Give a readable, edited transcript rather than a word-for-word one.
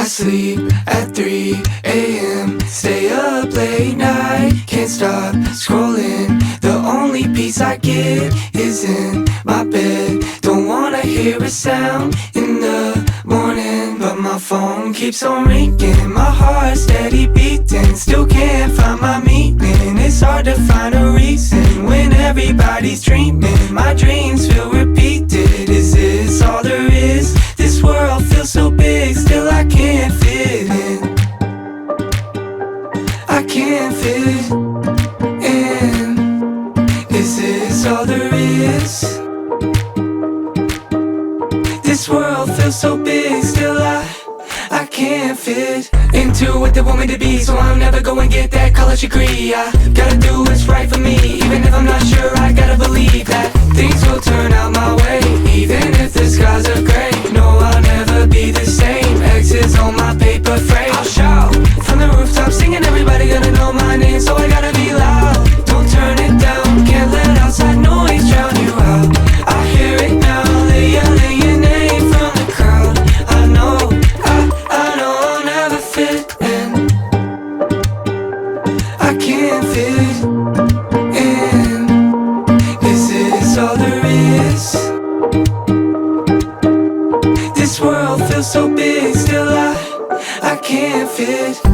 I sleep at 3 a.m. Stay up late night, can't stop scrolling. The only peace I get is in my bed. Don't wanna hear a sound in the morning, but my phone keeps on ringing. My heart steady beating, still can't find my meaning. It's hard to find a reason when everybody's dreaming. My dreams feel repeated. Is this all there is? This world feels so big, still I can't fit in. I can't fit in. Is this all there is? This world feels so big, still I can't fit into what they want me to be. So I'll never go and get that college degree. I gotta do what's right for me, even if I'm not sure. I gotta believe that things will turn out my way, even if the skies are gray. No, I'll never be the same. X's on my paper frame. I'll shout from the rooftop, singing, everybody gonna know my name. So I gotta be loud, don't turn it down. Can't let outside noise drown you out. I hear it now, they're yelling your name from the crowd. I know I'll never fit in. I can't fit in. Is this all there is? This world feels so big, still I can't fit